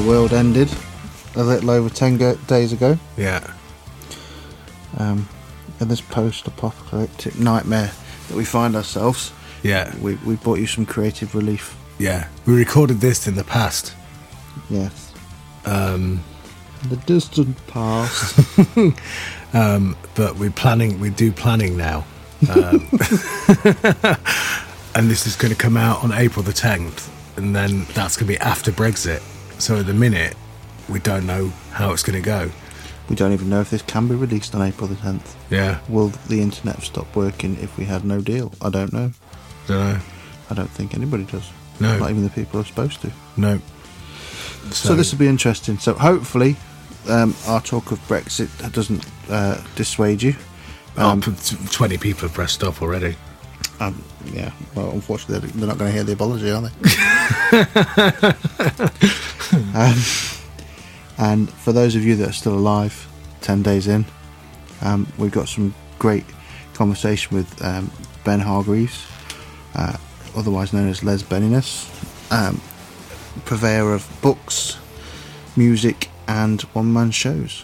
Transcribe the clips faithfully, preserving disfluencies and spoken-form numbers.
world ended a little over ten go- days ago. Yeah. Um, in this post-apocalyptic nightmare that we find ourselves. Yeah. We we brought you some creative relief. Yeah. We recorded this in the past. Yes. Um, the distant past. um, but we're planning, we do planning now. Um, and this is going to come out on April the tenth, and then that's going to be after Brexit. So at the minute, we don't know how it's going to go. We don't even know if this can be released on April the tenth. Yeah. Will the internet stop working if we had no deal? I don't know. Don't know. I don't think anybody does. No. Not even the people who are supposed to. No. So, So this will be interesting. So hopefully um, our talk of Brexit doesn't uh, dissuade you. Um, oh, twenty people have pressed stop already. Um, yeah, well, unfortunately, they're not going to hear the apology, are they? um, and for those of you that are still alive, ten days in, um, we've got some great conversation with um, Ben Hargreaves, uh, otherwise known as Les Benniness, um, purveyor of books, music, and one-man shows.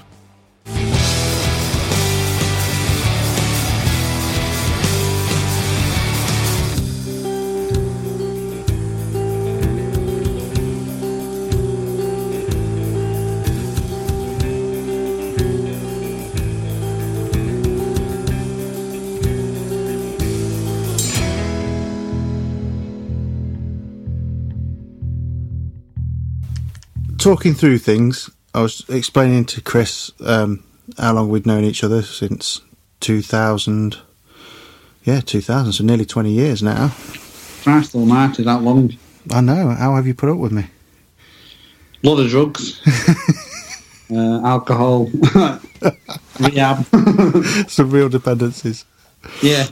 Talking through things, I was explaining to Chris um, how long we'd known each other since two thousand. Yeah, two thousand, so nearly twenty years now. Christ almighty, that long. I know. How have you put up with me? A lot of drugs, uh, alcohol, rehab. Some real dependencies. Yeah.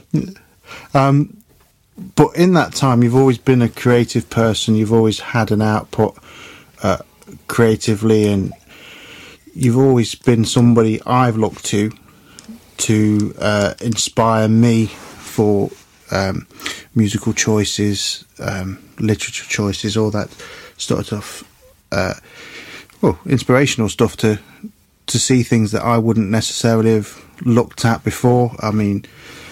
Um, but in that time, you've always been a creative person. You've always had an output uh, creatively, and you've always been somebody I've looked to to uh, inspire me for um, musical choices, um, literature choices, all that sort of stuff. Uh, well, inspirational stuff to to see things that I wouldn't necessarily have looked at before. I mean,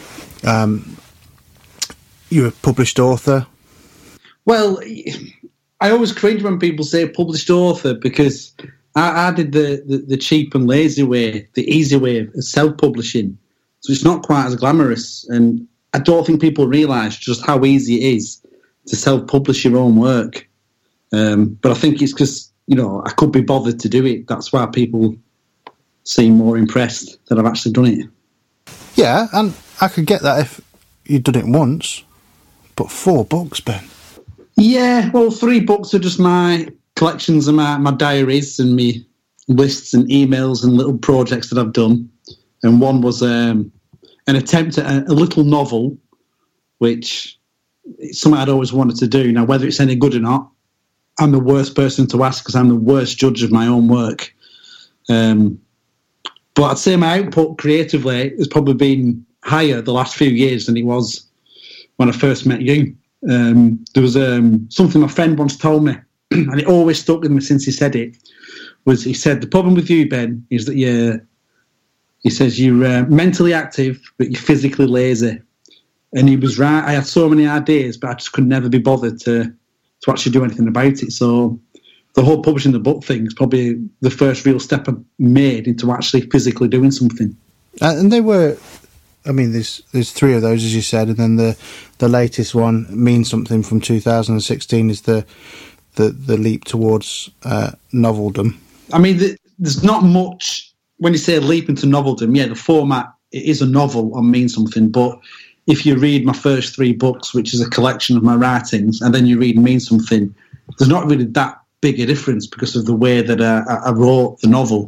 um, you're a published author. Well, I always cringe when people say published author, because I, I did the, the, the cheap and lazy way, the easy way of self-publishing. So it's not quite as glamorous, and I don't think people realise just how easy it is to self-publish your own work. Um, but I think it's because, you know, I could be bothered to do it. That's why people seem more impressed that I've actually done it. Yeah, and I could get that if you'd done it once, but four books, Ben. Yeah, well, three books are just my collections of my, my diaries and me lists and emails and little projects that I've done. And one was um, an attempt at a, a little novel, which is something I'd always wanted to do. Now, whether it's any good or not, I'm the worst person to ask because I'm the worst judge of my own work. Um, but I'd say my output creatively has probably been higher the last few years than it was when I first met you. Um, there was um, something my friend once told me, and it always stuck with me since he said it, was he said, the problem with you, Ben, is that you're, he says, you're uh, mentally active, but you're physically lazy. And he was right. I had so many ideas, but I just could never be bothered to to actually do anything about it. So the whole publishing the book thing is probably the first real step I made into actually physically doing something. Uh, and they were, I mean, there's there's three of those, as you said, and then the the latest one, Mean Something, from two thousand sixteen, is the the, the leap towards uh, noveldom. I mean, the, there's not much, when you say leap into noveldom, yeah, the format, it is a novel on Mean Something, but if you read my first three books, which is a collection of my writings, and then you read Mean Something, there's not really that big a difference because of the way that I, I wrote the novel.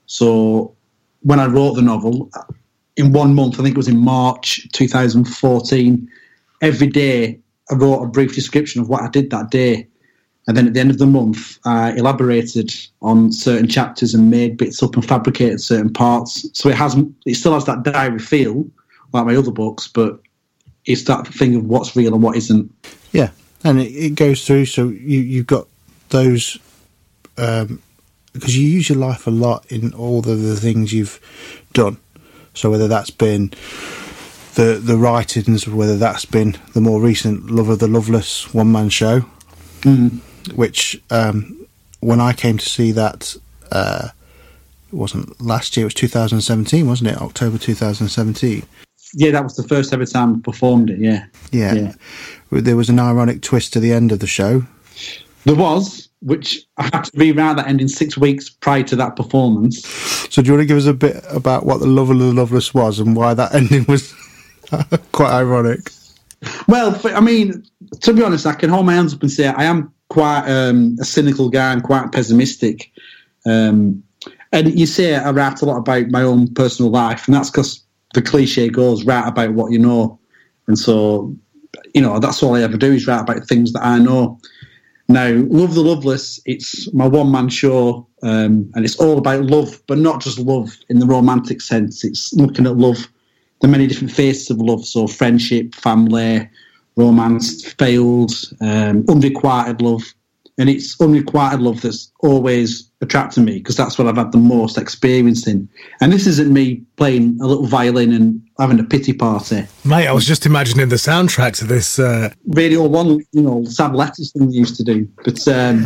So when I wrote the novel, in one month, I think it was in March two thousand fourteen, every day I wrote a brief description of what I did that day. And then at the end of the month, I elaborated on certain chapters and made bits up and fabricated certain parts. So it has, it still has that diary feel, like my other books, but it's that thing of what's real and what isn't. Yeah, and it, it goes through, so you, you've got those um, because you use your life a lot in all the, the things you've done. So whether that's been the the writings, whether that's been the more recent Love of the Loveless one-man show, Mm. which um, when I came to see that, uh, it wasn't last year, it was two thousand seventeen, wasn't it? October two thousand seventeen. Yeah, that was the first ever time I performed it, yeah. Yeah. Yeah. There was an ironic twist to the end of the show. There was, which I had to rewrite that ending six weeks prior to that performance. So do you want to give us a bit about what the Love of the Loveless was and why that ending was quite ironic? Well, f- I mean, to be honest, I can hold my hands up and say I am quite um, a cynical guy and quite pessimistic. Um, and you say I write a lot about my own personal life, and that's because the cliche goes, write about what you know. And so, you know, that's all I ever do is write about things that I know. Now, Love the Loveless, it's my one-man show, um, and it's all about love, but not just love in the romantic sense. It's looking at love, the many different faces of love, so friendship, family, romance, failed, um, unrequited love. And it's unrequited love that's always attracted me because that's what I've had the most experience in. And this isn't me playing a little violin and having a pity party. Mate, I was just imagining the soundtrack to this. Uh... Radio One, you know, sad letters thing we used to do. But um,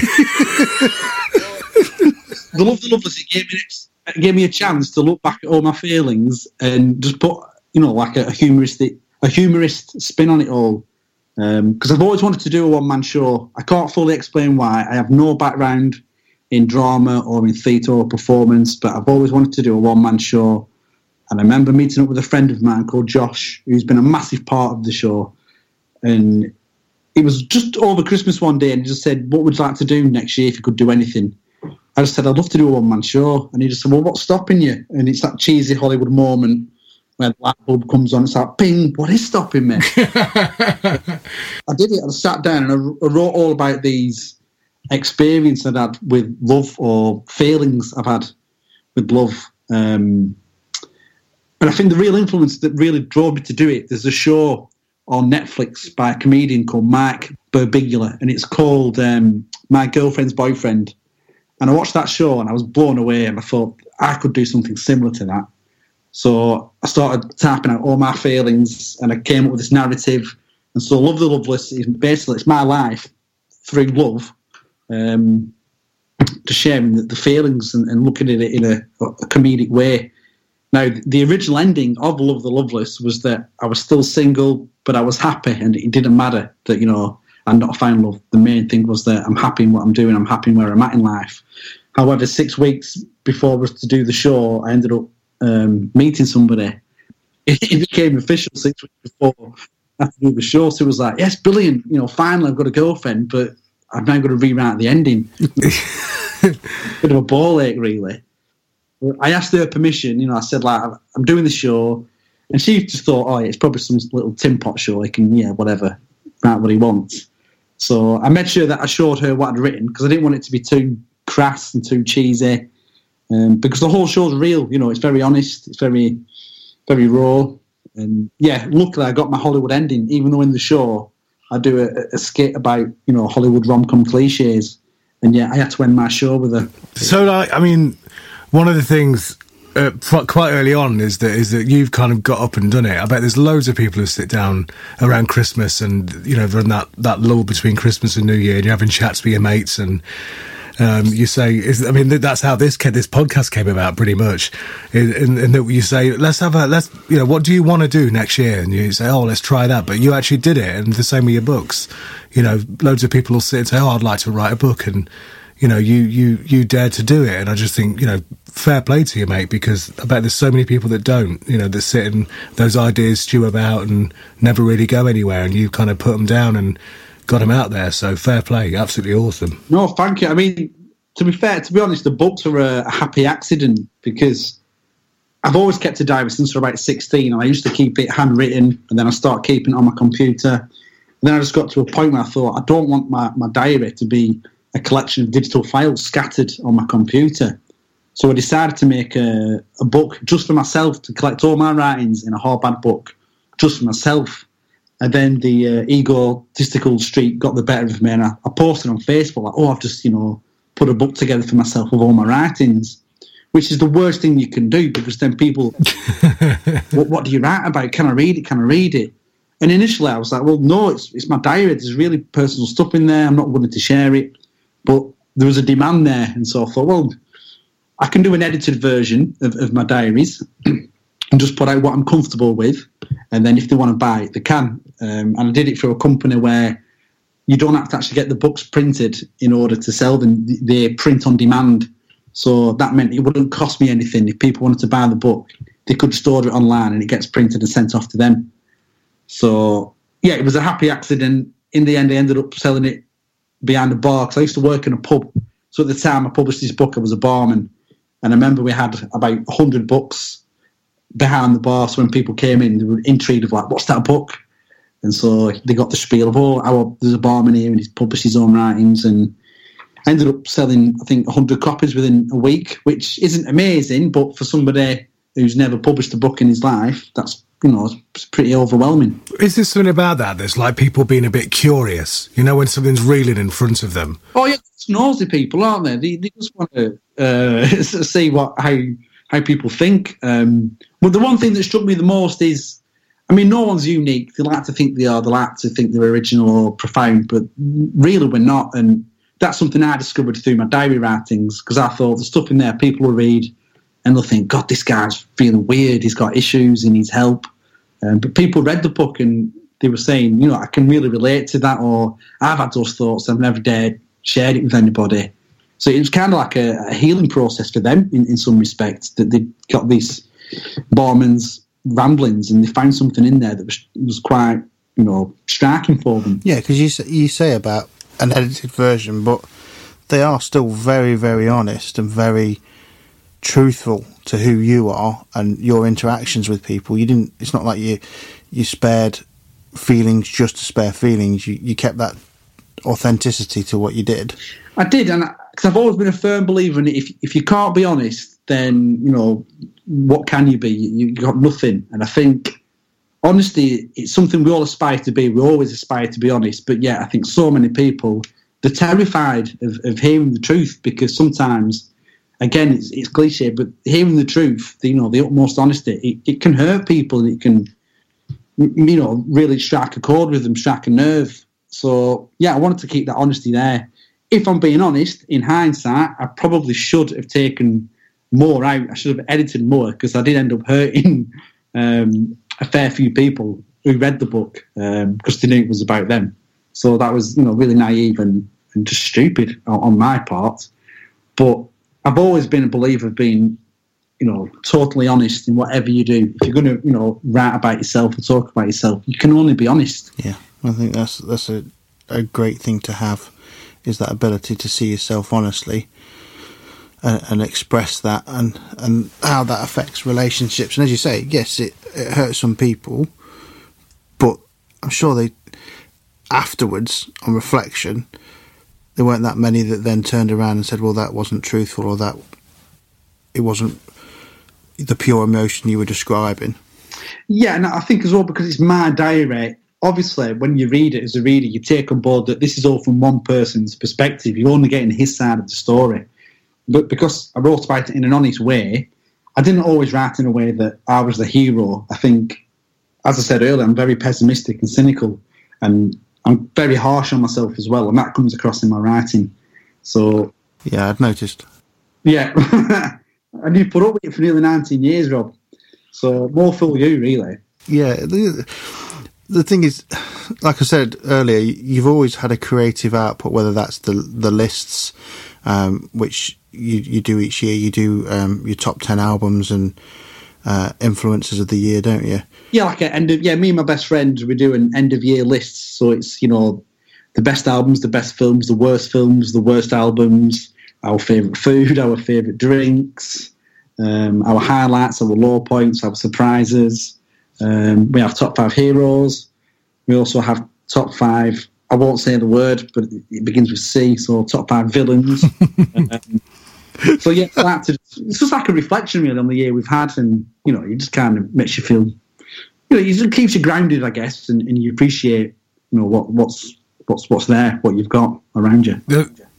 the Love the Loveless, it gave me, it gave me a chance to look back at all my feelings and just put, you know, like a, a humoristic, a humorist spin on it all. Because um, I've always wanted to do a one-man show. I can't fully explain why. I have no background in drama or in theatre or performance, but I've always wanted to do a one-man show. And I remember meeting up with a friend of mine called Josh, who's been a massive part of the show. And it was just over Christmas one day, and he just said, what would you like to do next year if you could do anything? I just said, I'd love to do a one-man show. And he just said, well, what's stopping you? And it's that cheesy Hollywood moment where the light bulb comes on, it's like, ping, what is stopping me? I did it. I sat down and I, I wrote all about these experiences I'd had with love or feelings I've had with love. Um, and I think the real influence that really drove me to do it, there's a show on Netflix by a comedian called Mark Birbiglia, and it's called um, My Girlfriend's Boyfriend. And I watched that show and I was blown away, and I thought I could do something similar to that. So I started typing out all my feelings, and I came up with this narrative. And so Love the Loveless is basically, it's my life through love, um, just sharing the, the feelings and, and looking at it in a, a comedic way. Now, the original ending of Love the Loveless was that I was still single, but I was happy, and it didn't matter that, you know, I'm not found love. The main thing was that I'm happy in what I'm doing, I'm happy in where I'm at in life. However, six weeks before I was to do the show, I ended up Um, meeting somebody. It became official six weeks before I had to do the show. So it was like, yes, brilliant. You know, finally I've got a girlfriend, but I've now got to rewrite the ending. Bit of a ball ache, really. I asked her permission. You know, I said, like, I'm doing the show, and she just thought, oh, yeah, it's probably some little tin pot show. He can, yeah, whatever, write what he wants. So I made sure that I showed her what I'd written because I didn't want it to be too crass and too cheesy. Um, because the whole show's real, you know, it's very honest, it's very, very raw. And yeah, luckily I got my Hollywood ending, even though in the show I do a, a skit about, you know, Hollywood rom-com cliches. And yeah, I had to end my show with a... So, like, I mean, one of the things uh, quite early on is that is that you've kind of got up and done it. I bet there's loads of people who sit down around Christmas and, you know, they're in that, that lull between Christmas and New Year, and you're having chats with your mates and... Um, you say, is, I mean, that's how this this podcast came about, pretty much. And, and that you say, let's have a, let's, you know, what do you want to do next year? And you say, oh, let's try that. But you actually did it. And the same with your books. You know, loads of people will sit and say, oh, I'd like to write a book. And, you know, you, you, you dared to do it. And I just think, you know, fair play to you, mate, because I bet there's so many people that don't, you know, that sit and those ideas stew about and never really go anywhere. And you kind of put them down and got him out there, so fair play, absolutely awesome. No, thank you. I mean, to be fair, to be honest, the books are a, a happy accident because I've always kept a diary since I was about sixteen, and I used to keep it handwritten, and then I started keeping it on my computer. And then I just got to a point where I thought, I don't want my, my diary to be a collection of digital files scattered on my computer. So I decided to make a, a book just for myself, to collect all my writings in a hardback book, just for myself. And then the uh, egotistical streak got the better of me, and I, I posted on Facebook, like, oh, I've just, you know, put a book together for myself of all my writings, which is the worst thing you can do, because then people, what, what do you write about? Can I read it? Can I read it? And initially I was like, well, no, it's it's my diary. There's really personal stuff in there. I'm not willing to share it. But there was a demand there. And so I thought, well, I can do an edited version of, of my diaries and just put out what I'm comfortable with. And then if they want to buy it, they can. Um, and I did it for a company where you don't have to actually get the books printed in order to sell them. They print on demand. So that meant it wouldn't cost me anything. If people wanted to buy the book, they could just order it online and it gets printed and sent off to them. So, yeah, it was a happy accident. In the end, I ended up selling it behind a bar, because I used to work in a pub. So at the time I published this book, I was a barman. And I remember we had about one hundred books behind the bar. So when people came in, they were intrigued of like, what's that book? And so they got the spiel of, oh, our, there's a barman here and he's published his own writings. And I ended up selling, I think, one hundred copies within a week, which isn't amazing, but for somebody who's never published a book in his life, that's, you know, it's pretty overwhelming. Is there something about that that's like people being a bit curious, you know, when something's reeling in front of them? Oh, yeah, it's nosy people, aren't they? They, they just want to uh, see what how how people think. Um, but the one thing that struck me the most is, I mean, no one's unique. They like to think they are. They like to think they're original or profound, but really we're not. And that's something I discovered through my diary writings, because I thought the stuff in there people will read and they'll think, God, this guy's feeling weird. He's got issues. He needs help. Um, but people read the book and they were saying, you know, I can really relate to that, or I've had those thoughts. I've never dared share it with anybody. So it was kind of like a, a healing process for them in, in some respects, that they got these barman's ramblings and they found something in there that was, was quite, you know, striking for them. Yeah, because you, you say about an edited version, but they are still very, very honest and very truthful to who you are and your interactions with people. You didn't. It's not like you you spared feelings just to spare feelings. You you kept that authenticity to what you did. I did, and because I've always been a firm believer in it. If if you can't be honest, then you know what can you be? You, you got nothing. And I think honesty, it's something we all aspire to be. We always aspire to be honest, but yeah, I think so many people, they're terrified of, of hearing the truth, because sometimes, again, it's, it's cliche, but hearing the truth, you know, the utmost honesty, it, it can hurt people, and it can, you know, really strike a chord with them, strike a nerve. So, yeah, I wanted to keep that honesty there. If I'm being honest, in hindsight, I probably should have taken more out. I should have edited more, because I did end up hurting um, a fair few people who read the book um, because they knew it was about them. So that was, you know, really naive and, and just stupid on, on my part. But I've always been a believer of being, you know, totally honest in whatever you do. If you're going to, you know, write about yourself or talk about yourself, you can only be honest. Yeah, I think that's that's a, a great thing to have, is that ability to see yourself honestly and, and express that, and, and how that affects relationships. And as you say, yes, it, it hurts some people, but I'm sure they, afterwards, on reflection, there weren't that many that then turned around and said, well, that wasn't truthful, or that it wasn't the pure emotion you were describing. Yeah, and I think as well, because it's my diary, obviously when you read it as a reader, you take on board that this is all from one person's perspective. You're only getting his side of the story. But because I wrote about it in an honest way, I didn't always write in a way that I was the hero. I think, as I said earlier, I'm very pessimistic and cynical, and I'm very harsh on myself as well, and that comes across in my writing. So yeah, I've noticed. Yeah, and you put up with it for nearly nineteen years, Rob. So more fool you, really. Yeah, the, the thing is, like I said earlier, you've always had a creative output, whether that's the the lists, um, which you you do each year. You do um, your top ten albums and uh, influencers of the year, don't you? Yeah, like an end of yeah. Me and my best friend, we do an end of year lists. So it's, you know, the best albums, the best films, the worst films, the worst albums, our favourite food, our favourite drinks, um, our highlights, our low points, our surprises. Um, we have top five heroes. We also have top five, I won't say the word, but it begins with C, so top five villains. um, so yeah, like to, it's just like a reflection really on the year we've had, and you know, it just kind of makes you feel, you know, it just keeps you grounded, I guess, and, and you appreciate, you know, what what's what's what's there, what you've got around you. The,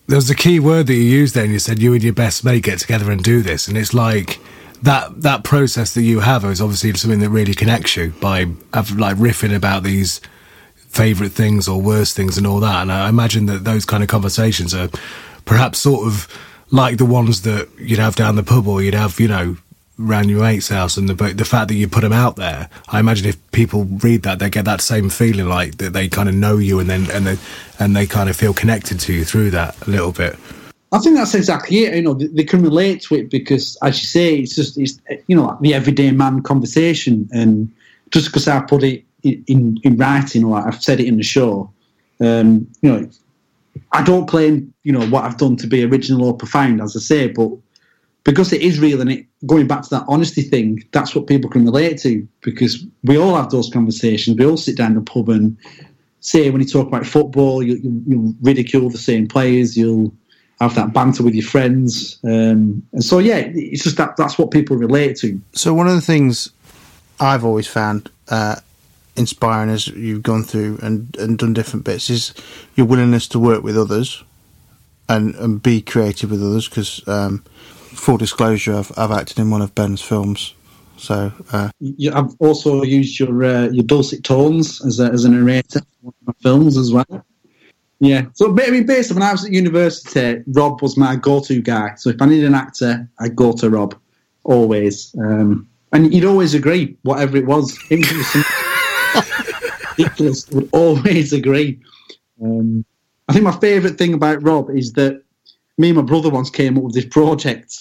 there was a key word that you used there, and you said you and your best mate get together and do this, and it's like that that process that you have is obviously something that really connects you by like riffing about these favourite things or worst things and all that. And I imagine that those kind of conversations are perhaps sort of like the ones that you'd have down the pub, or you'd have, you know, around your mate's house. And the the fact that you put them out there, I imagine if people read that, they get that same feeling, like that they kind of know you, and then and they and they kind of feel connected to you through that a little bit. I think that's exactly it. You know, they, they can relate to it because, as you say, it's just it's you know like the everyday man conversation. And just because I put it in, in, in writing, or I've said it in the show, um, you know, I don't claim you know what I've done to be original or profound, as I say, but because it is real, and it going back to that honesty thing, that's what people can relate to. Because we all have those conversations. We all sit down in the pub and say, when you talk about football, you, you, you'll ridicule the same players. You'll have that banter with your friends, um, and so yeah, it's just that that's what people relate to. So one of the things I've always found uh, inspiring as you've gone through and, and done different bits is your willingness to work with others and, and be creative with others. Because um, full disclosure, I've, I've acted in one of Ben's films, so uh, you, I've also used your uh, your dulcet tones as a, as a narrator for one of my films as well. Yeah, so I mean, basically, when I was at university, Rob was my go-to guy. So if I needed an actor, I'd go to Rob, always. Um, and he'd always agree, whatever it was. It was ridiculous. He would always agree. Um, I think my favourite thing about Rob is that me and my brother once came up with this project.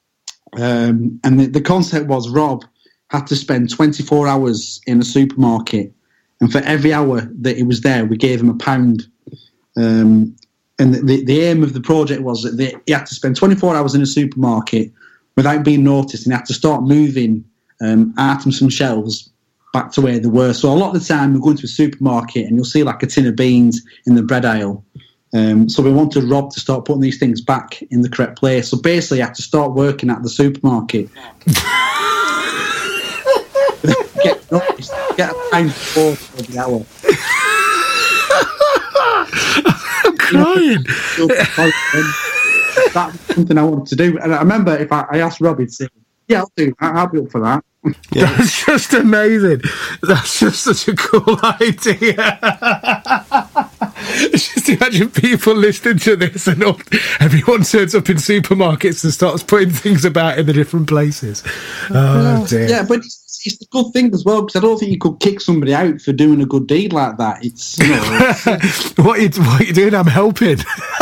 Um, and the, the concept was Rob had to spend twenty-four hours in a supermarket. And for every hour that he was there, we gave him a pound. Um, and the, the aim of the project was that they, he had to spend twenty-four hours in a supermarket without being noticed, and he had to start moving um, items from shelves back to where they were. So a lot of the time we go into a supermarket and you'll see like a tin of beans in the bread aisle. Um, so we wanted Rob to start putting these things back in the correct place. So basically I had to start working at the supermarket. get noticed, get a pound for the hour. I'm crying. That was something I wanted to do. And I remember if I, I asked Rob, he'd say, yeah, I'll do. I'll be up for that. Yeah. That's just amazing. That's just such a cool idea. Just imagine people listening to this and all, everyone turns up in supermarkets and starts putting things about in the different places. Oh, dear. Yeah, but it's, it's a good thing as well, because I don't think you could kick somebody out for doing a good deed like that. It's, you know, it's, what, you, what are you doing? I'm helping.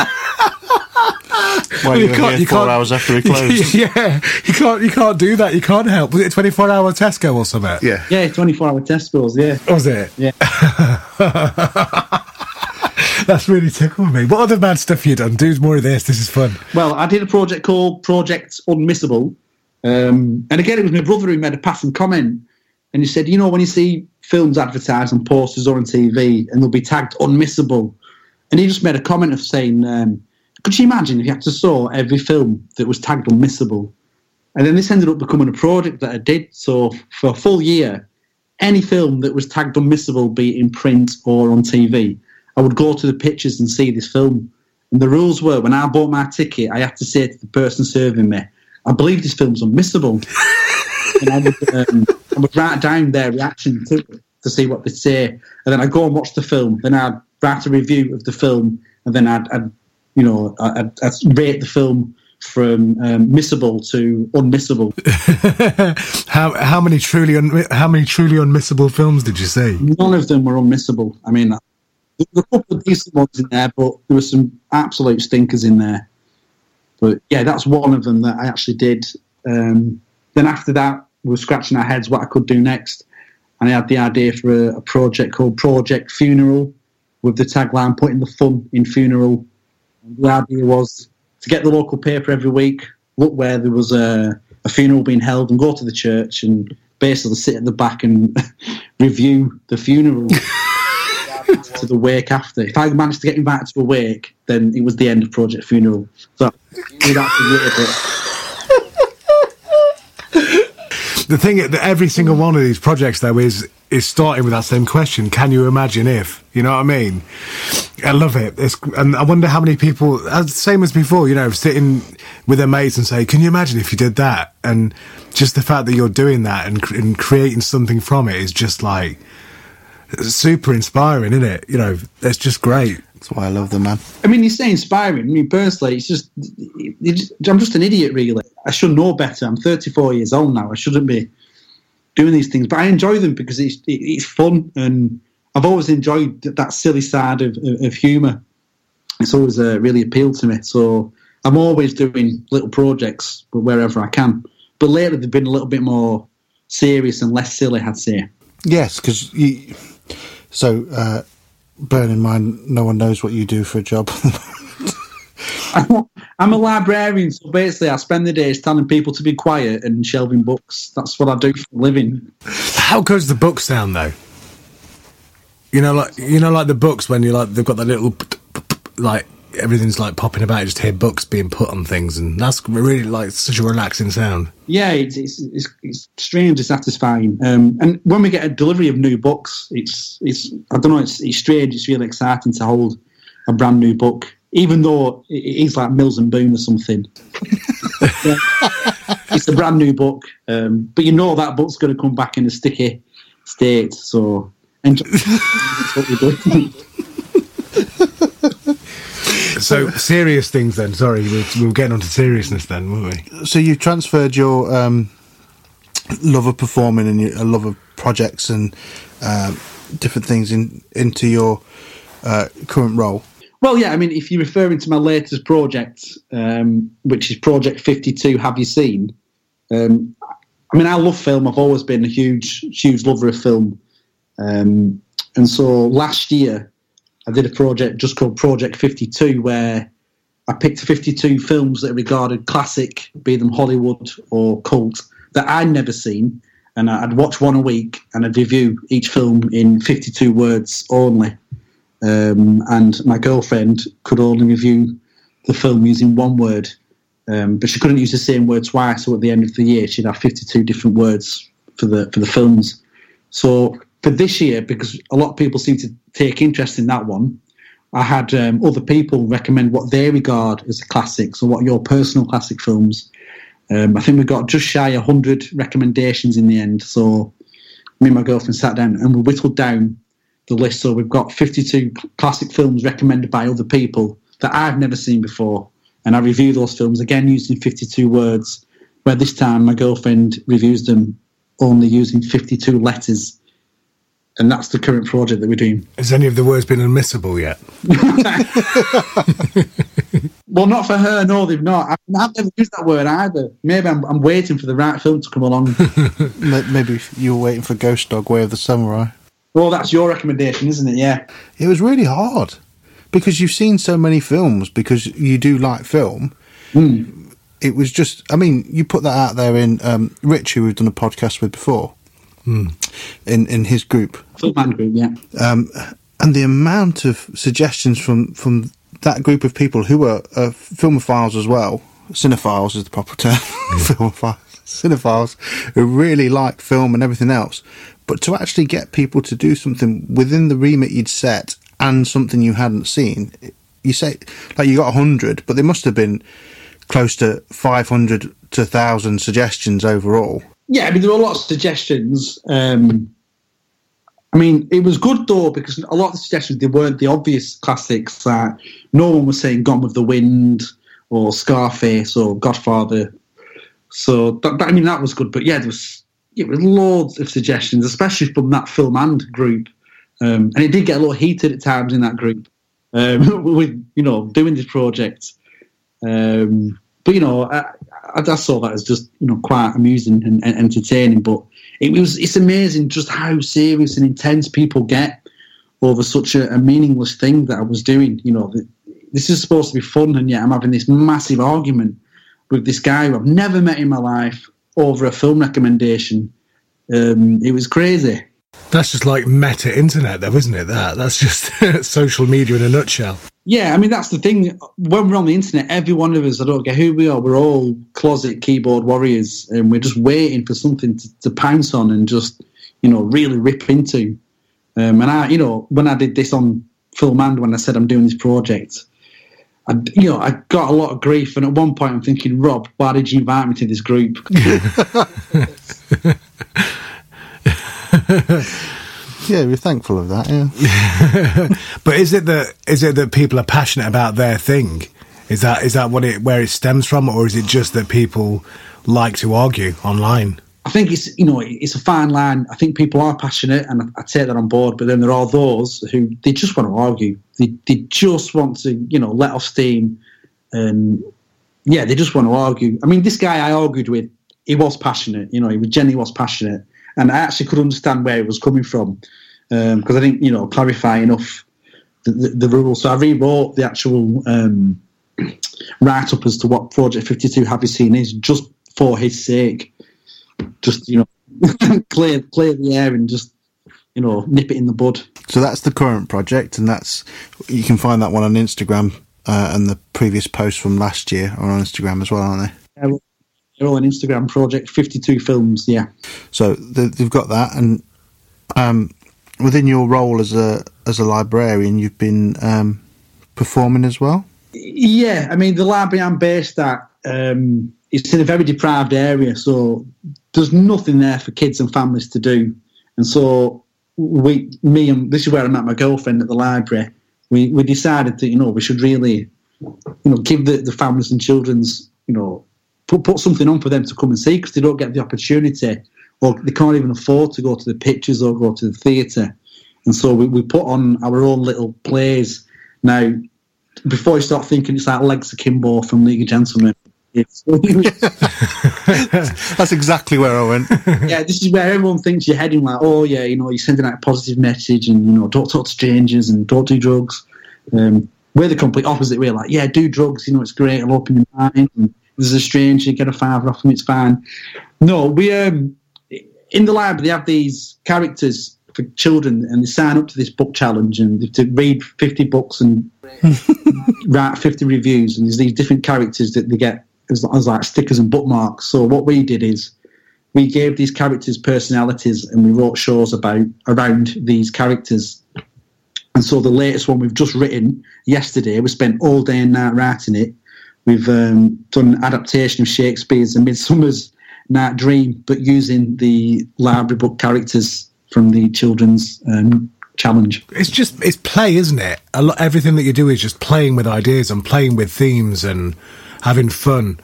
Well, you, you can't, you four can't, hours after we closed. Yeah, you can't. You can't do that. You can't help. Was it twenty-four hour Tesco or something? Yeah, yeah, twenty-four hour Tesco's. Yeah, was it? Yeah. That's really tickled me. What other mad stuff you done? Do more of this. This is fun. Well, I did a project called Project Unmissable, um, and again, it was my brother who made a passing comment, and he said, "You know, when you see films advertised on posters or on T V, and they'll be tagged unmissable," and he just made a comment of saying. Um, Could you imagine if you had to saw every film that was tagged unmissable? And then this ended up becoming a project that I did. So for a full year, any film that was tagged unmissable, be it in print or on T V, I would go to the pictures and see this film. And the rules were, when I bought my ticket, I had to say to the person serving me, I believe this film's unmissable. And I would, um, I would write down their reaction to it to see what they'd say. And then I'd go and watch the film. Then I'd write a review of the film. And then I'd, I'd you know, I'd, I'd rate the film from um, missable to unmissable. how how many truly un, how many truly unmissable films did you see? None of them were unmissable. I mean, there were a couple of decent ones in there, but there were some absolute stinkers in there. But yeah, that's one of them that I actually did. Um, then after that, we were scratching our heads what I could do next, and I had the idea for a, a project called Project Funeral, with the tagline "Putting the fun in funeral." The idea was to get the local paper every week, look where there was a, a funeral being held, and go to the church and basically sit at the back and review the funeral to the wake after. If I managed to get invited to a wake, then it was the end of Project Funeral. So that's a little bit. The thing that every single one of these projects, though, is is starting with that same question. Can you imagine if? You know what I mean? I love it. It's, and I wonder how many people, same as before, you know, sitting with their mates and say, can you imagine if you did that? And just the fact that you're doing that and, and creating something from it is just like super inspiring, isn't it? You know, it's just great. That's why I love them, man. I mean, you say inspiring. I mean, personally, it's just, it's, I'm just an idiot, really. I should know better. I'm thirty-four years old now. I shouldn't be doing these things, but I enjoy them because it's it, it's fun, and I've always enjoyed that silly side of, of, of humour. It's always uh, really appealed to me. So I'm always doing little projects wherever I can. But lately, they've been a little bit more serious and less silly, I'd say. Yes, because you. So. Uh, Bear in mind, no one knows what you do for a job. I'm a librarian, so basically I spend the days telling people to be quiet and shelving books. That's what I do for a living. How goes the book sound, though? You know, like you know, like the books when you like they've got that little like everything's like popping about. You just hear books being put on things, and that's really like such a relaxing sound. Yeah, it's it's it's, it's strangely satisfying. Um, and when we get a delivery of new books, it's it's I don't know, it's it's strange. It's really exciting to hold a brand new book, even though it is like Mills and Boon or something. It's a brand new book, um, but you know that book's going to come back in a sticky state. So enjoy. That's what we do. So serious things then. Sorry, we we were getting onto seriousness then, weren't we? So you've transferred your um, love of performing and your love of projects and uh, different things in, into your uh, current role. Well, yeah. I mean, if you're referring to my latest project, um, which is Project fifty-two, Have You Seen? Um, I mean, I love film. I've always been a huge, huge lover of film, um, and so last year I did a project just called Project fifty-two, where I picked fifty-two films that are regarded classic, be them Hollywood or cult, that I'd never seen, and I'd watch one a week, and I'd review each film in fifty-two words only. Um, and my girlfriend could only review the film using one word, um, but she couldn't use the same word twice, so at the end of the year she'd have fifty-two different words for the for the films. So for this year, because a lot of people seem to take interest in that one, I had um, other people recommend what they regard as classics, or what your personal classic films. Um, I think we got just shy of one hundred recommendations in the end. So me and my girlfriend sat down and we whittled down the list. So we've got fifty-two classic films recommended by other people that I've never seen before. And I review those films, again, using fifty-two words, where this time my girlfriend reviews them only using fifty-two letters. And that's the current project that we're doing. Has any of the words been admissible yet? Well, not for her. No, they've not. I've, I've never used that word either. Maybe I'm, I'm waiting for the right film to come along. Maybe you were waiting for Ghost Dog, Way of the Samurai. Well, that's your recommendation, isn't it? Yeah. It was really hard because you've seen so many films, because you do like film. Mm. It was just, I mean, you put that out there in um, Rich, who we've done a podcast with before. Mm. In, in his group. Filmman group, yeah. Um, and the amount of suggestions from, from that group of people who are uh, filmophiles as well, cinephiles is the proper term, mm. filmophiles, cinephiles, who really like film and everything else, but to actually get people to do something within the remit you'd set and something you hadn't seen, you say, like you got one hundred, but there must have been close to five hundred to one thousand suggestions overall. Yeah, I mean, there were a lot of suggestions. Um, I mean, it was good, though, because a lot of the suggestions, they weren't the obvious classics. That no one was saying Gone with the Wind or Scarface or Godfather. So, that, that, I mean, that was good. But, yeah, there was, yeah, there was loads of suggestions, especially from that Film and group. Um, and it did get a little heated at times in that group um, with, you know, doing this project. Um, but, you know, I, I saw that as just, you know, quite amusing and, and entertaining. But it was it's amazing just how serious and intense people get over such a, a meaningless thing that I was doing. You know, this is supposed to be fun, and yet I'm having this massive argument with this guy who I've never met in my life over a film recommendation. Um, it was crazy. That's just like meta internet, though, isn't it? That that's just social media in a nutshell. Yeah, I mean, that's the thing. When we're on the internet, every one of us, I don't care who we are, we're all closet keyboard warriors, and we're just waiting for something to, to pounce on and just, you know, really rip into. Um, and I, you know, when I did this on Film and when I said I'm doing this project, I, you know, I got a lot of grief. And at one point I'm thinking, Rob, why did you invite me to this group? Yeah, we're thankful of that, yeah. But is it that is it that people are passionate about their thing? Is that is that what it where it stems from, or is it just that people like to argue online? I think it's, you know, it's a fine line. I think people are passionate, and I, I take that on board. But then there are those who they just want to argue. They they just want to, you know, let off steam, and yeah, they just want to argue. I mean, this guy I argued with, he was passionate. You know, he was genuinely was passionate, and I actually could understand where he was coming from because um, I didn't, you know, clarify enough the, the, the rules. So I rewrote the actual um, write up as to what Project fifty-two Have You Seen is, just for his sake. Just, you know, clear clear the air and just, you know, nip it in the bud. So that's the current project, and that's you can find that one on Instagram, uh, and the previous posts from last year are on Instagram as well, aren't they? Yeah, they're all on Instagram. Project fifty-two Films, yeah. So they've got that, and um, within your role as a as a librarian, you've been um, performing as well. Yeah, I mean, the library I'm based at, um, it's in a very deprived area, so there's nothing there for kids and families to do. And so we, me and this is where I met my girlfriend at the library. We we decided that, you know, we should really, you know, give the, the families and children's, you know, put put something on for them to come and see, because they don't get the opportunity, or they can't even afford to go to the pictures or go to the theatre. And so we, we put on our own little plays. Now, before you start thinking it's like Legs Akimbo from League of Gentlemen, it's that's exactly where I went. Yeah, this is where everyone thinks you're heading, like, oh yeah, you know, you're sending out a positive message, and, you know, don't talk to strangers and don't do drugs. Um, we're the complete opposite. We're like, yeah, do drugs, you know, it's great, it'll open your mind, and if there's a stranger, get a fiver off them, it's fine. No, we um in the library they have these characters for children, and they sign up to this book challenge, and they have to read fifty books and write fifty reviews, and there's these different characters that they get as, as like stickers and bookmarks. So what we did is we gave these characters personalities, and we wrote shows about around these characters. And so the latest one we've just written yesterday, we spent all day and night writing it. We've um, done an adaptation of Shakespeare's A Midsummer's Night Dream, but using the library book characters from the children's um, challenge. It's just, it's play, isn't it? A lot, everything that you do is just playing with ideas and playing with themes and having fun.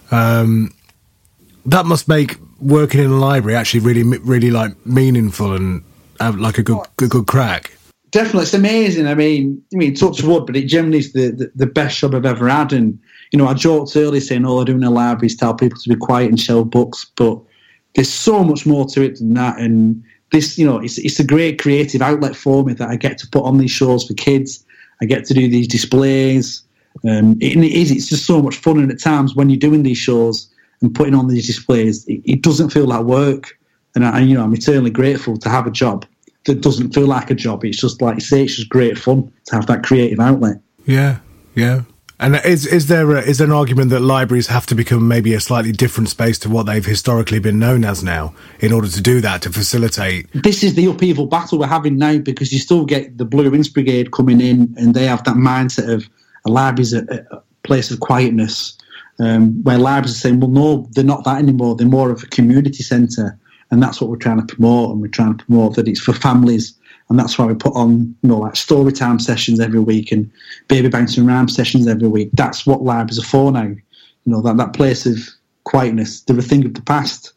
Um, that must make working in a library actually really, really like meaningful and have like a good, good, good crack. Definitely, it's amazing. I mean, I mean, touch wood, but it generally is the, the, the best job I've ever had. And, you know, I joked earlier saying all I do in a library is tell people to be quiet and shelve books, but there's so much more to it than that. And this, you know, it's it's a great creative outlet for me that I get to put on these shows for kids. I get to do these displays. Um, it, and it is, it's just so much fun. And at times when you're doing these shows and putting on these displays, it, it doesn't feel like work. And, I, you know, I'm eternally grateful to have a job that doesn't feel like a job. It's just like you say, it's just great fun to have that creative outlet. Yeah, yeah. And is is there a, is there an argument that libraries have to become maybe a slightly different space to what they've historically been known as now in order to do that, to facilitate? This is the upheaval battle we're having now, because you still get the Blue Rinse Brigade coming in, and they have that mindset of a library's a, a place of quietness, um, where libraries are saying, well, no, they're not that anymore. They're more of a community centre, and that's what we're trying to promote, and we're trying to promote that it's for families. And that's why we put on, you know, like story time sessions every week and baby bouncing rhyme sessions every week. That's what libraries are for now. You know, that, that place of quietness, they're a thing of the past.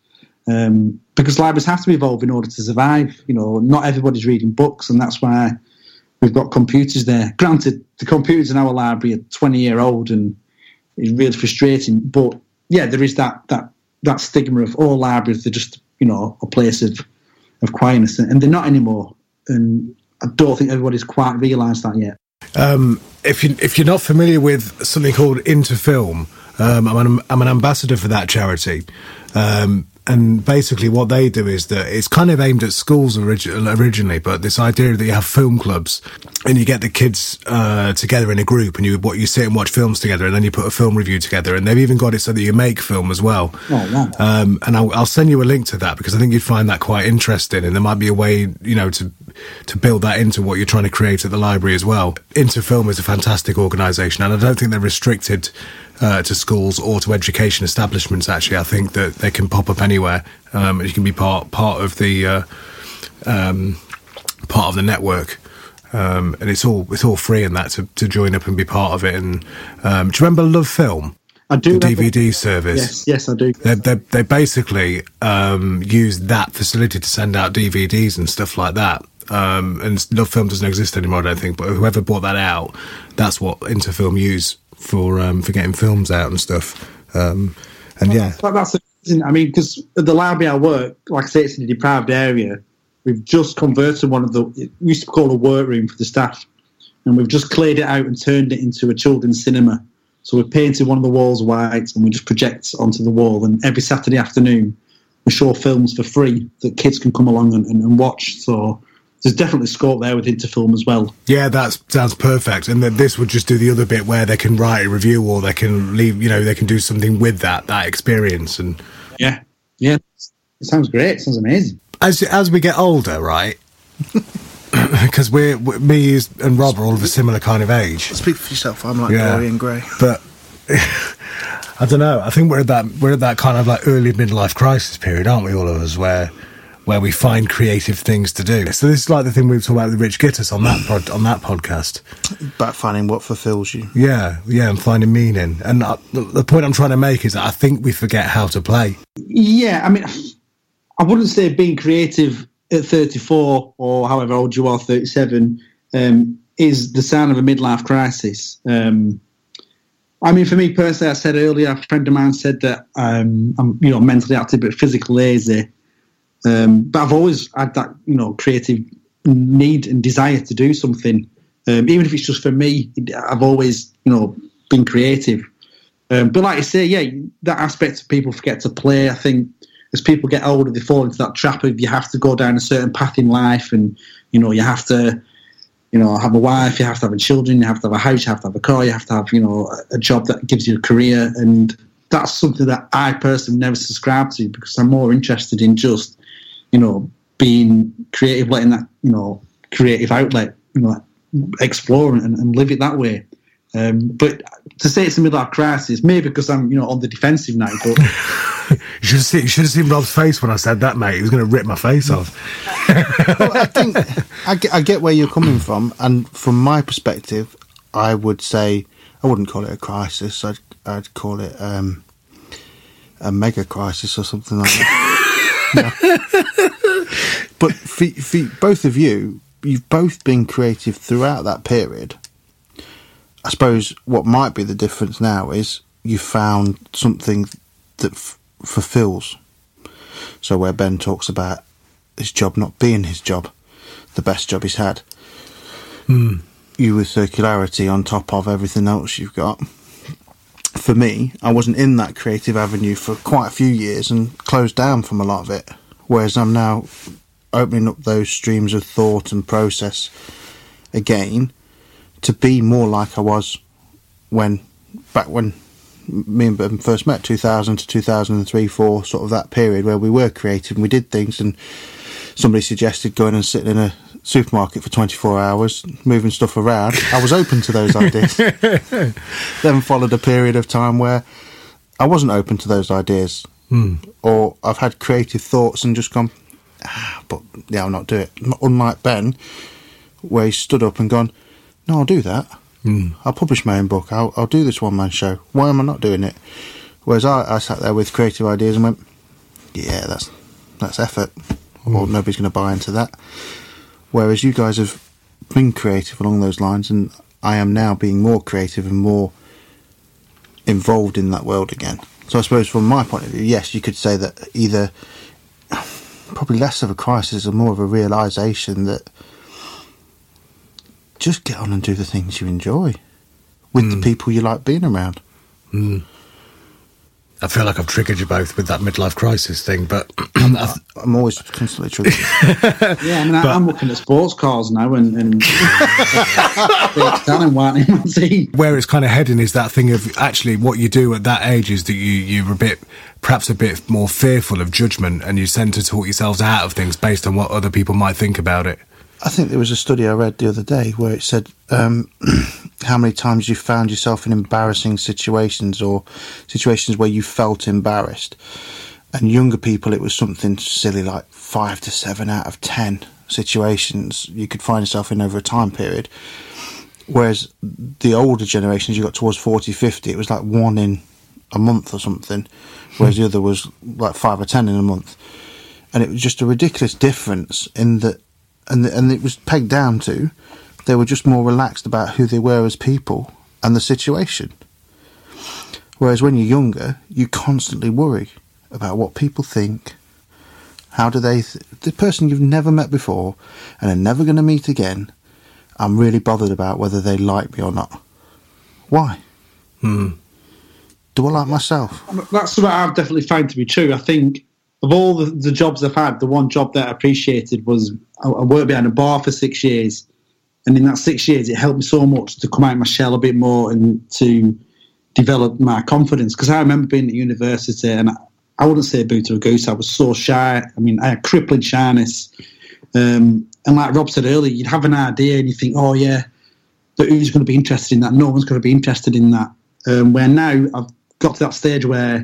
Um, because libraries have to evolve in order to survive. You know, not everybody's reading books, and that's why we've got computers there. Granted, the computers in our library are twenty year old, and it's really frustrating. But yeah, there is that that that stigma of all libraries, they're just, you know, a place of, of quietness, and they're not anymore. And I don't think everybody's quite realised that yet. Um, if you if you're not familiar with something called Interfilm, um, I'm an I'm an ambassador for that charity, um, and basically what they do is that it's kind of aimed at schools orig- originally, but this idea that you have film clubs, and you get the kids uh, together in a group, and you what you sit and watch films together, and then you put a film review together, and they've even got it so that you make film as well. Oh, wow. Um, and I'll, I'll send you a link to that, because I think you'd find that quite interesting, and there might be a way, you know, to to build that into what you're trying to create at the library as well. Interfilm is a fantastic organisation, and I don't think they're restricted uh, to schools or to education establishments. Actually, I think that they can pop up anywhere, um, and you can be part part of the uh, um, part of the network. Um, and it's all it's all free in that to, to join up and be part of it. And um, do you remember Love Film? I do. The D V D service. Yes, yes, I do. They they, they basically um, use that facility to send out D V Ds and stuff like that. Um, and Love Film doesn't exist anymore, I don't think. But whoever bought that out, that's what Interfilm use for um, for getting films out and stuff. Um, and yeah, well, that's amazing. I mean, because at the library I work, like I say, it's in a deprived area. We've just converted one of the, we used to call a workroom for the staff, and we've just cleared it out and turned it into a children's cinema. So we've painted one of the walls white, and we just project onto the wall, and every Saturday afternoon we show films for free that kids can come along and, and, and watch. So there's definitely scope there with Interfilm as well. Yeah, that sounds perfect. And then this would just do the other bit where they can write a review, or they can leave, you know, they can do something with that, that experience. And yeah, yeah, it sounds great. It sounds amazing. As as we get older, right? Because we're, we me and Rob are all of a similar kind of age. Speak for yourself. I'm like Yeah. Dorian Gray. But I don't know. I think we're at that we're at that kind of like early midlife crisis period, aren't we? All of us, where where we find creative things to do. So this is like the thing we were talking about with Rich Gittis on that pod, on that podcast. About finding what fulfills you. Yeah, yeah, and finding meaning. And uh, the, the point I'm trying to make is that I think we forget how to play. Yeah, I mean, I wouldn't say being creative at thirty-four or however old you are, thirty-seven, um, is the sign of a midlife crisis. Um, I mean, for me personally, I said earlier, a friend of mine said that um, I'm, you know, mentally active but physically lazy. Um, but I've always had that, you know, creative need and desire to do something, um, even if it's just for me. I've always, you know, been creative. Um, but like I say, yeah, that aspect of people forget to play. I think as people get older, they fall into that trap of you have to go down a certain path in life, and you know you have to, you know, have a wife, you have to have a children, you have to have a house, you have to have a car, you have to have, you know, a job that gives you a career, and that's something that I personally never subscribe to, because I'm more interested in just, you know, being creative, letting that, you know, creative outlet, you know, explore and, and live it that way. Um, but to say it's a midlife crisis, maybe because I'm, you know, on the defensive now, but. You should have seen, you should have seen Rob's face when I said that, mate. He was going to rip my face off. Well, I think I get, I get where you're coming from, and from my perspective, I would say I wouldn't call it a crisis. I'd I'd call it um, a mega crisis or something like that. No. But for, for both of you, you've both been creative throughout that period. I suppose what might be the difference now is you found something that f- fulfills. So where Ben talks about his job not being his job, the best job he's had. Mm. You with circularity on top of everything else you've got. For me, I wasn't in that creative avenue for quite a few years and closed down from a lot of it. Whereas I'm now opening up those streams of thought and process again to be more like I was when, back when me and Ben first met, two thousand to two thousand three, four, sort of that period where we were creative and we did things, and somebody suggested going and sitting in a supermarket for twenty-four hours, moving stuff around. I was open to those ideas. Then followed a period of time where I wasn't open to those ideas. Mm. Or I've had creative thoughts and just gone, ah, but yeah, I'll not do it. Unlike Ben, where he stood up and gone, no, I'll do that. Mm. I'll publish my own book. I'll, I'll do this one-man show. Why am I not doing it? Whereas I, I sat there with creative ideas and went, yeah, that's that's effort. Mm. Or nobody's going to buy into that. Whereas you guys have been creative along those lines, and I am now being more creative and more involved in that world again. So I suppose from my point of view, yes, you could say that either probably less of a crisis or more of a realisation that just get on and do the things you enjoy with mm. the people you like being around. Mm. I feel like I've triggered you both with that midlife crisis thing, but I'm, I'm always constantly triggered. Yeah, I mean, but, I'm looking at sports cars now and, and telling white in my team. Where it's kind of heading is that thing of actually what you do at that age is that you, you're a bit, perhaps a bit more fearful of judgment, and you tend to talk yourselves out of things based on what other people might think about it. I think there was a study I read the other day where it said um, how many times you found yourself in embarrassing situations or situations where you felt embarrassed. And younger people, it was something silly like five to seven out of ten situations you could find yourself in over a time period. Whereas the older generations, you got towards forty, fifty, it was like one in a month or something, whereas the other was like five or ten in a month. And it was just a ridiculous difference in that. And and it was pegged down to they were just more relaxed about who they were as people and the situation. Whereas when you're younger, you constantly worry about what people think. How do they... Th- the person you've never met before and are never going to meet again, I'm really bothered about whether they like me or not. Why? Hmm. Do I like myself? That's what I've definitely found to be true. I think of all the, the jobs I've had, the one job that I appreciated was I, I worked behind a bar for six years. And in that six years, it helped me so much to come out of my shell a bit more and to develop my confidence. Because I remember being at university and I, I wouldn't say a boot or a goose. I was so shy. I mean, I had crippling shyness. Um, and like Rob said earlier, you'd have an idea and you think, oh, yeah, but who's going to be interested in that? No one's going to be interested in that. Um, where now I've got to that stage where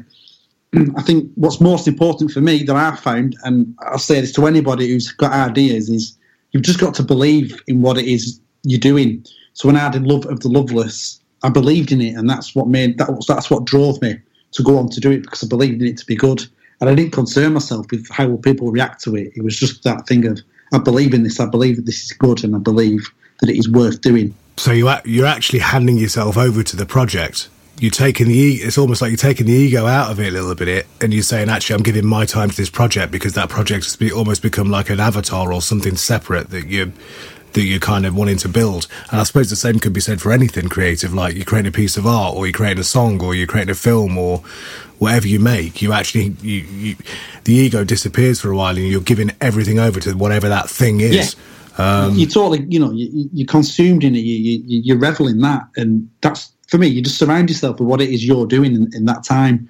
I think what's most important for me that I've found, and I'll say this to anybody who's got ideas, is you've just got to believe in what it is you're doing. So when I did Love of the Loveless, I believed in it, and that's what made that was that's what drove me to go on to do it, because I believed in it to be good, and I didn't concern myself with how will people react to it. It was just that thing of I believe in this, I believe that this is good, and I believe that it is worth doing. So you you're actually handing yourself over to the project. You're taking the it's almost like you're taking the ego out of it a little bit, and you're saying, actually, I'm giving my time to this project because that project has be, almost become like an avatar or something separate that you that you're kind of wanting to build. And I suppose the same could be said for anything creative, like you're creating a piece of art, or you're creating a song, or you're creating a film, or whatever you make. You actually you, you the ego disappears for a while, and you're giving everything over to whatever that thing is. Yeah. Um, you totally, you know, you, you're consumed in it. You, you you revel in that, and that's. For me, you just surround yourself with what it is you're doing in, in that time.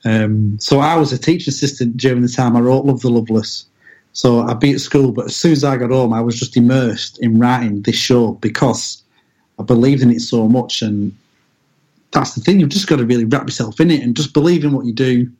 Um, so I was a teaching assistant during the time I wrote Love the Loveless. So I'd be at school, but as soon as I got home, I was just immersed in writing this show because I believed in it so much. And that's the thing, you've just got to really wrap yourself in it and just believe in what you do.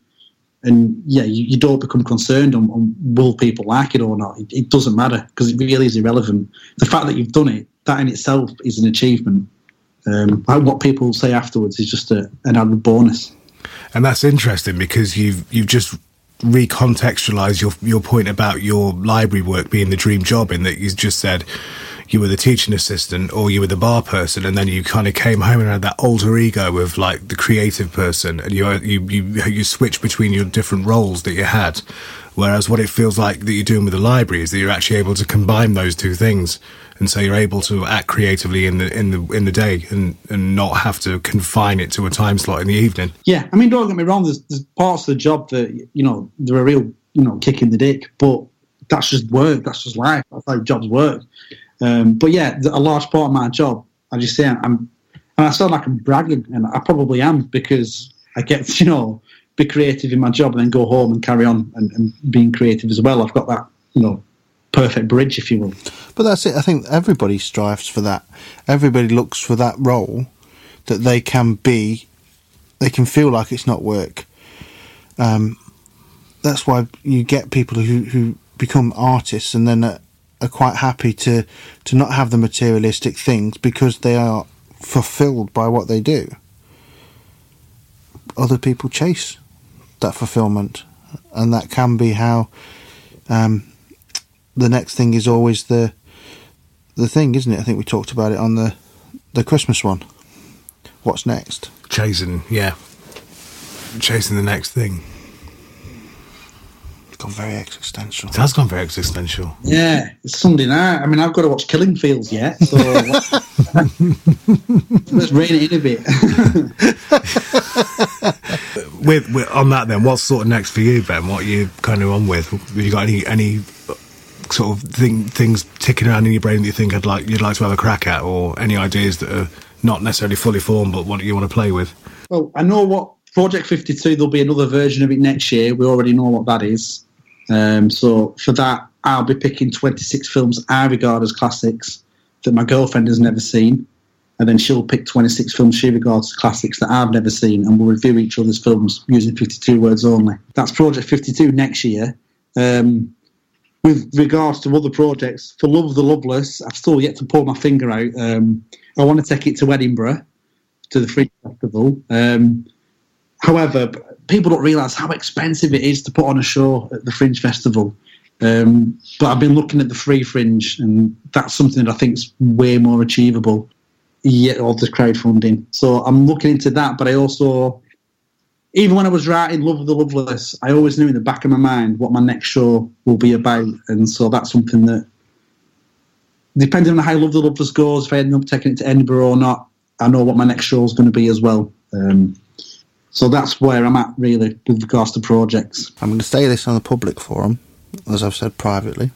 And yeah, you, you don't become concerned on, on will people like it or not. It, it doesn't matter because it really is irrelevant. The fact that you've done it, that in itself is an achievement. Um, what people say afterwards is just a, an added bonus. And that's interesting because you've you've just recontextualised your your point about your library work being the dream job, in that you just said you were the teaching assistant or you were the bar person, and then you kind of came home and had that alter ego of like the creative person, and you you you, you switch between your different roles that you had. Whereas what it feels like that you're doing with the library is that you're actually able to combine those two things, and so you're able to act creatively in the in the in the day, and, and not have to confine it to a time slot in the evening. Yeah, I mean, don't get me wrong. There's, there's parts of the job that you know they're a real you know kick in the dick, but that's just work. That's just life. That's how jobs work. Um, but yeah, a large part of my job, I just say, I'm, and I sound like I'm bragging, and I probably am because I get you know. be creative in my job and then go home and carry on and, and being creative as well. I've got that, you know, perfect bridge, if you will. But that's it. I think everybody strives for that. Everybody looks for that role that they can be, they can feel like it's not work. Um, that's why you get people who, who become artists and then are, are quite happy to, to not have the materialistic things because they are fulfilled by what they do. Other people chase that fulfillment, and that can be how um, the next thing is always the the thing, isn't it? I think we talked about it on the the Christmas one. What's next? Chasing, yeah, chasing the next thing. Gone very existential. It has gone very existential. Yeah, it's Sunday night. I mean, I've got to watch Killing Fields yet, so let's rein it in a bit. with, with on that, then, what's sort of next for you, Ben? What are you kind of on with? Have you got any any sort of thing, things ticking around in your brain that you think I'd like you'd like to have a crack at, or any ideas that are not necessarily fully formed, but what you want to play with? Well, I know what Project fifty-two. There'll be another version of it next year. We already know what that is. Um, so for that, I'll be picking twenty-six films I regard as classics that my girlfriend has never seen, and then she'll pick twenty-six films she regards as classics that I've never seen, and we'll review each other's films using fifty-two words only. That's Project fifty-two next year. Um, with regards to other projects, for Love the Loveless, I've still yet to pull my finger out. Um, I want to take it to Edinburgh, to the Fringe Festival. Um, however, people don't realise how expensive it is to put on a show at the Fringe Festival. Um, but I've been looking at the Free Fringe, and that's something that I think is way more achievable, yet all the crowdfunding. So I'm looking into that, but I also, even when I was writing Love the Loveless, I always knew in the back of my mind what my next show will be about. And so that's something that, depending on how Love the Loveless goes, if I end up taking it to Edinburgh or not, I know what my next show is going to be as well. Um, so that's where I'm at, really, with regards to projects. I'm going to say this on the public forum, as I've said privately.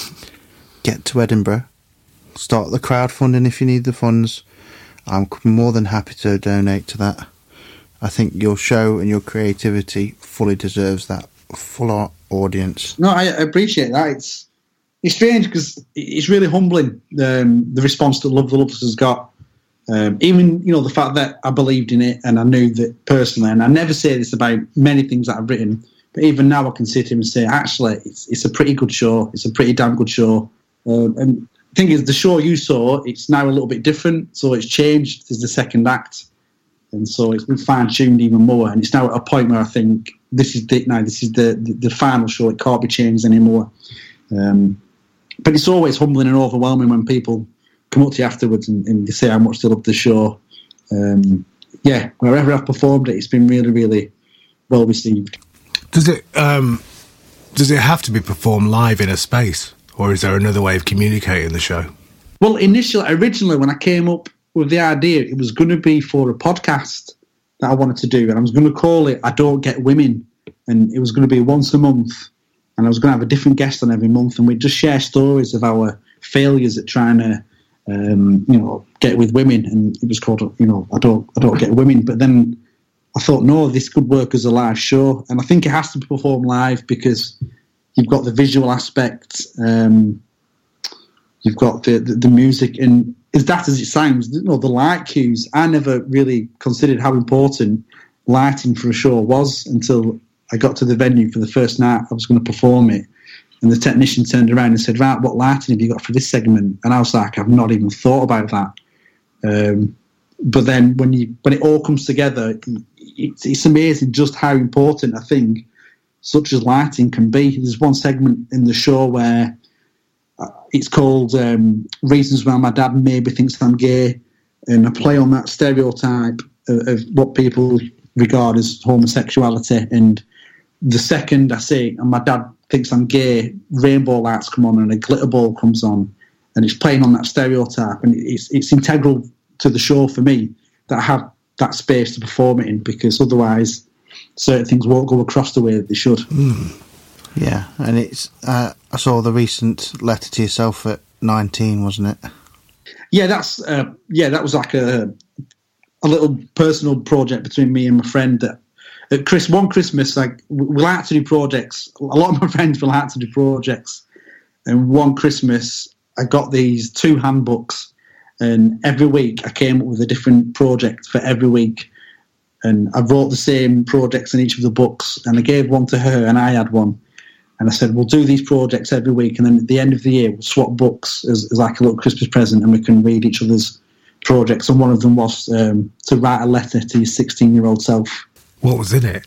Get to Edinburgh. Start the crowdfunding if you need the funds. I'm more than happy to donate to that. I think your show and your creativity fully deserves that full audience. No, I appreciate that. It's it's strange because it's really humbling, um, the response that Love the Loveless has got. Um, even, you know, the fact that I believed in it and I knew that personally, and I never say this about many things that I've written, but even now I can sit here and say, actually, it's it's a pretty good show. It's a pretty damn good show. Um, and the thing is, the show you saw, it's now a little bit different, so it's changed. There's the second act. And so it's been fine-tuned even more, and it's now at a point where I think this is the, now this is the, the, the final show. It can't be changed anymore. Um, but it's always humbling and overwhelming when people come up to you afterwards and, and they say how much they love the show. Um, yeah, wherever I've performed it, it's been really, really well received. Does it um, does it have to be performed live in a space, or is there another way of communicating the show? Well, initially, originally, when I came up with the idea, it was going to be for a podcast that I wanted to do, and I was going to call it I Don't Get Women, and it was going to be once a month, and I was going to have a different guest on every month, and we'd just share stories of our failures at trying to um, you know, get with women, and it was called, you know, I don't I don't get women. But then I thought, no, this could work as a live show, and I think it has to be performed live because you've got the visual aspect, um, you've got the, the the music, and as daft as it sounds, you know, the light cues, I never really considered how important lighting for a show was until I got to the venue for the first night I was going to perform it. And the technician turned around and said, right, what lighting have you got for this segment? And I was like, I've not even thought about that. Um, but then when you when it all comes together, it's, it's amazing just how important a thing such as lighting can be. There's one segment in the show where uh, it's called um, Reasons Why My Dad Maybe Thinks I'm Gay, and I play on that stereotype of, of what people regard as homosexuality. And the second I say, and my dad thinks I'm gay, rainbow lights come on and a glitter ball comes on, and it's playing on that stereotype, and it's it's integral to the show for me that I have that space to perform it in, because otherwise certain things won't go across the way that they should. Mm. Yeah, and it's uh, I saw the recent Letter to Yourself at nineteen, wasn't it? Yeah, that's uh, yeah, that was like a a little personal project between me and my friend that. At Chris, one Christmas, like we like to do projects. A lot of my friends will like to do projects, and one Christmas I got these two handbooks, and every week I came up with a different project for every week, and I wrote the same projects in each of the books, and I gave one to her, and I had one, and I said we'll do these projects every week, and then at the end of the year we'll swap books as, as like a little Christmas present, and we can read each other's projects. And one of them was um, to write a letter to your sixteen-year-old self. What was in it?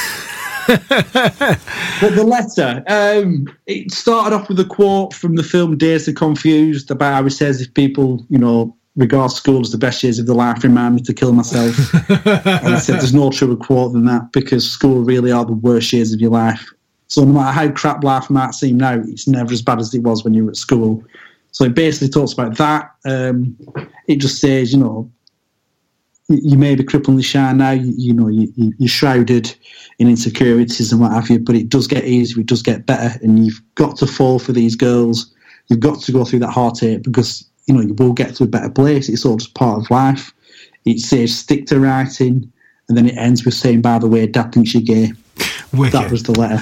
But the letter, um, it started off with a quote from the film Dazed and Confused about how he says if people, you know, regard school as the best years of their life, remind me to kill myself. And I said there's no truer quote than that, because school really are the worst years of your life. So no matter how crap life might seem now, it's never as bad as it was when you were at school. So it basically talks about that. Um, it just says, you know, you may be cripplingly shy now, you, you know, you, you, you're shrouded in insecurities and what have you, but it does get easier, it does get better, and you've got to fall for these girls. You've got to go through that heartache because, you know, you will get to a better place. It's all just part of life. It says stick to writing, and then it ends with saying, by the way, Dad thinks you're gay. Wicked. That was the letter.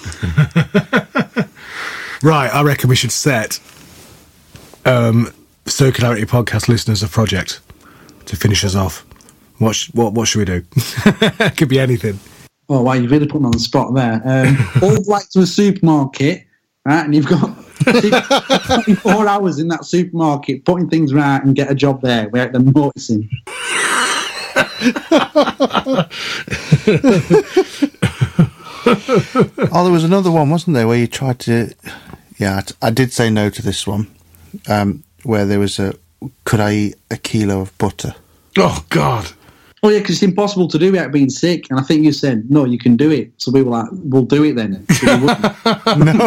Right, I reckon we should set um, Circularity Podcast listeners a project to finish us off. What sh- what what should we do? Could be anything. Oh, wow, you've really put me on the spot there. Um, all like to a supermarket, right? And you've got twenty-four hours in that supermarket putting things right and get a job there without them noticing. Oh, there was another one, wasn't there, where you tried to... Yeah, I, t- I did say no to this one, um, where there was a... Could I eat a kilo of butter? Oh, God. Oh, yeah, because it's impossible to do without being sick. And I think you said, no, you can do it. So we were like, we'll do it then. So we wouldn't. No.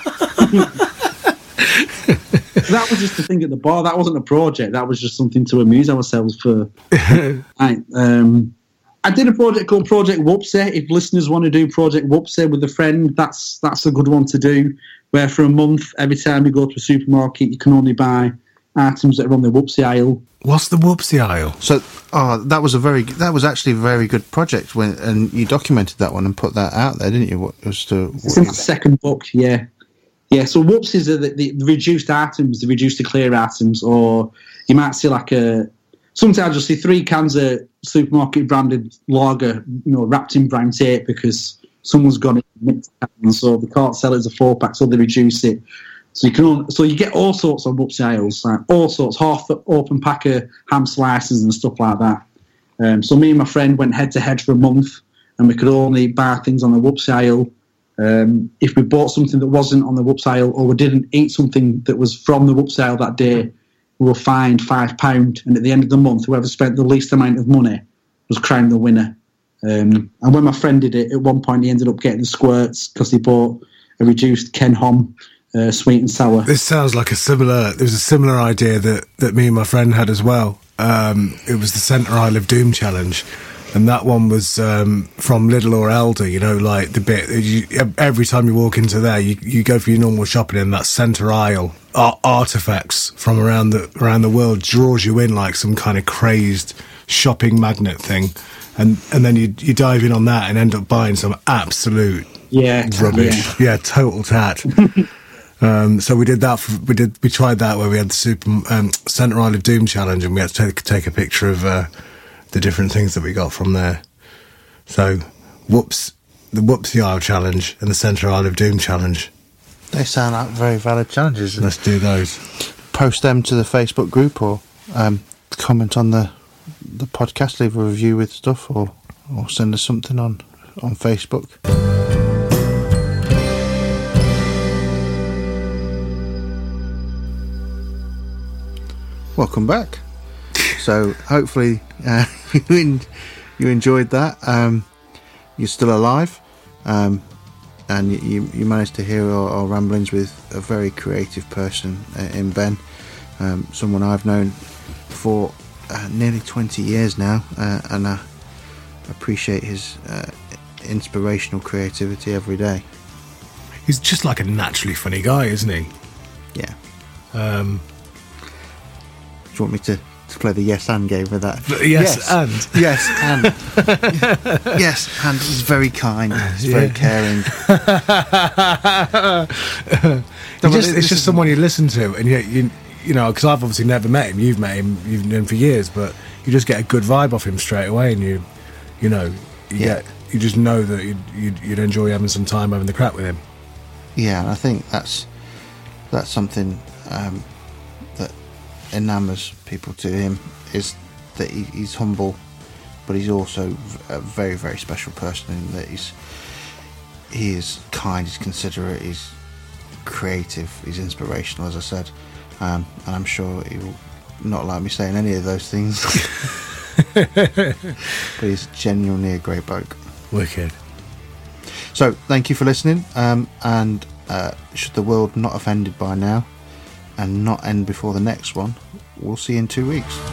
That was just a thing at the bar. That wasn't a project. That was just something to amuse ourselves for. I, um, I did a project called Project Whoopsie. If listeners want to do Project Whoopsie with a friend, that's that's a good one to do. Where for a month, every time you go to a supermarket, you can only buy items that are on the Whoopsie aisle. What's the Whoopsie aisle? So, oh, that was a very that was actually a very good project when, and you documented that one and put that out there, didn't you? What was to? What It's in the second book, yeah, yeah. So Whoopsies are the, the, the reduced items, the reduced to clear items, or you might see like a. Sometimes you'll see three cans of supermarket branded lager, you know, wrapped in brown tape because someone's got it mixed cans, so they can't sell it as a four pack, so they reduce it. So you can, only, so you get all sorts of Whoopsie aisles, like all sorts, half open pack of ham slices and stuff like that. Um, so me and my friend went head to head for a month, and we could only buy things on the Whoopsie aisle. Um, if we bought something that wasn't on the Whoopsie aisle, or we didn't eat something that was from the Whoopsie aisle that day, we were fined five pound. And at the end of the month, whoever spent the least amount of money was crowned the winner. Um, and when my friend did it, at one point he ended up getting the squirts because he bought a reduced Ken Hom. Uh, sweet and sour. This sounds like a similar. There was a similar idea that, that me and my friend had as well. Um, it was the Centre Isle of Doom challenge, and that one was um, from Lidl or Elder. You know, like the bit you, every time you walk into there, you, you go for your normal shopping, and that Centre Isle art, artifacts from around the around the world draws you in like some kind of crazed shopping magnet thing, and and then you you dive in on that and end up buying some absolute yeah rubbish. Yeah, yeah total tat. Um, so we did that. For, we did. We tried that where we had the Super um, Centre Isle of Doom challenge, and we had to take, take a picture of uh, the different things that we got from there. So, whoops, the Whoopsie Isle challenge and the Centre Isle of Doom challenge. They sound like very valid challenges. Let's do those. Post them to the Facebook group, or um, comment on the the podcast. Leave a review with stuff, or or send us something on on Facebook. Welcome back. So hopefully uh, you, in, you enjoyed that. Um, you're still alive, um, and you, you managed to hear our, our ramblings with a very creative person uh, in Ben, um, someone I've known for uh, nearly twenty years now, uh, and I appreciate his uh, inspirational creativity every day. He's just like a naturally funny guy, isn't he? Yeah. Um, Do you want me to, to play the yes and game with that? Yes, yes and. Yes, and. Yes, and he's very kind. He's Yeah. very caring. You just, it's just someone you listen to, and you, you, you know, because I've obviously never met him. You've met him, you've known him for years, but you just get a good vibe off him straight away, and you, you know, you Yeah. get, you just know that you'd, you'd, you'd enjoy having some time having the crack with him. Yeah, and I think that's that's something um, that enamors people to him, is that he, he's humble, but he's also a very, very special person in that he's he is kind, he's considerate, he's creative, he's inspirational, as I said, um, and I'm sure he will not like me saying any of those things. But he's genuinely a great bloke. Wicked. So thank you for listening, um, and uh, should the world not have ended by now and not end before the next one, we'll see you in two weeks.